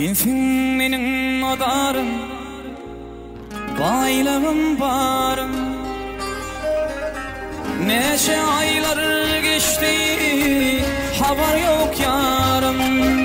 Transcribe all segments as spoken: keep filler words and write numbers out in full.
Sensin menin odarım, baylığım barım. Neçe aylar geçti, haber yok yarım.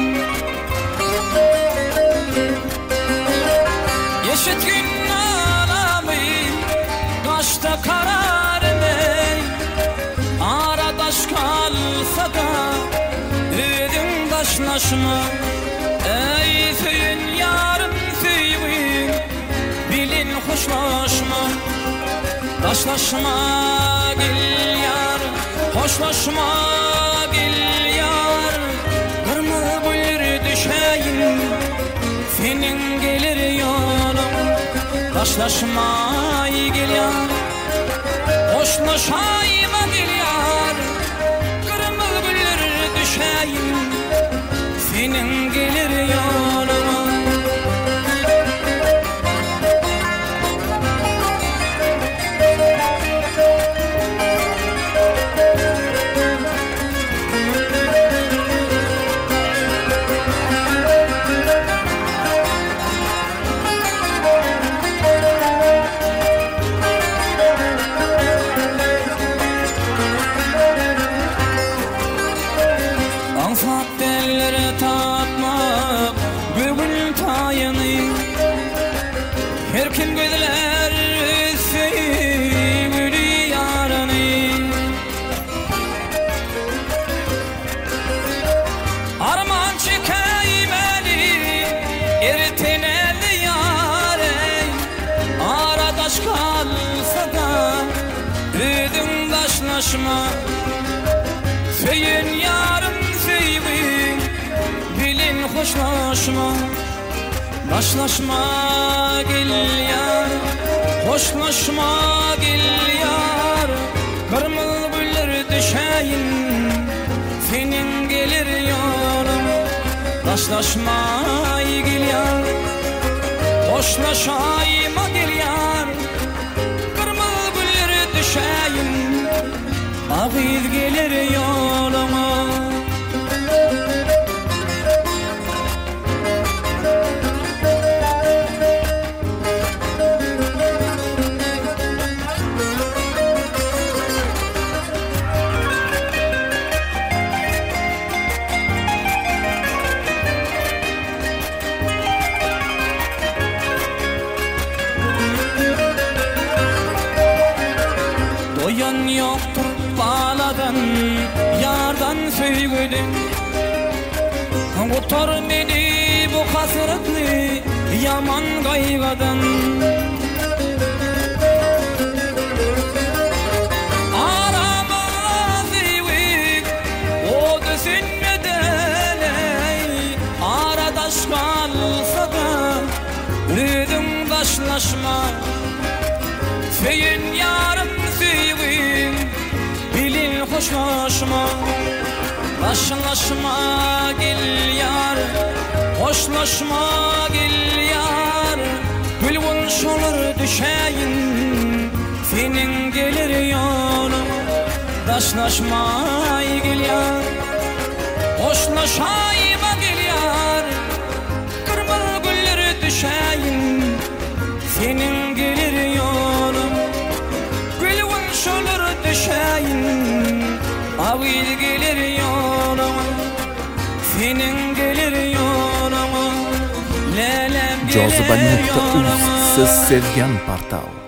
Yeşit gün alamı, kaçta kararım ey. Aradaş kalsa da, ödüm taşlaşma. Ey söyün yarım söyün, bilin hoşlaşma. Taşlaşma gel yar, hoşlaşma gel yar. Kırmızı buyur düşeyim, senin gelir yolum. Taşlaşma gel yar, hoşlaşayım gel yar. Kırmızı buyur düşeyim, senin gelir yoluma. Ansat dellere tatmak bugün tayını. Her kim gözler sevgili yarını. Arman çekeymeli erteneli yare. Aradaş kalsa da ödüm taşlaşma. Söyün yarım sevin, bilin hoşlaşma. Taşlaşma gel yar, hoşlaşma gel yar. Kırmızı güller düşeyin, senin gelir yolum. Taşlaşma gel yar, hoşlaşayım gel yar. Kırmızı güller düşeyin, ağız gelir yoluma. Doyan yoktur bağladan, yardan sevgilim. Kurtar beni bu hasretli yaman kaygadan. Arama sevgim, o düşünmeden ey. Aradaş kalsa da ödüm taşlaşma. Söyün yarım sevgim, bilin hoşlaşma. Taşlaşma gel yar, hoşlaşma gel yar. Gülbün şolur düşeyin, senin gelir yolum. Taşlaşma gel yar, hoşlaşayım gel yar. Kırmızı güller düşeyin, senin gelir yolum. Gülbün şolur düşeyin, ağız gelir yoluma. Senin gelir yoluma, lelem gelir yoluma. Joziba nokta uz siz sevgan portal.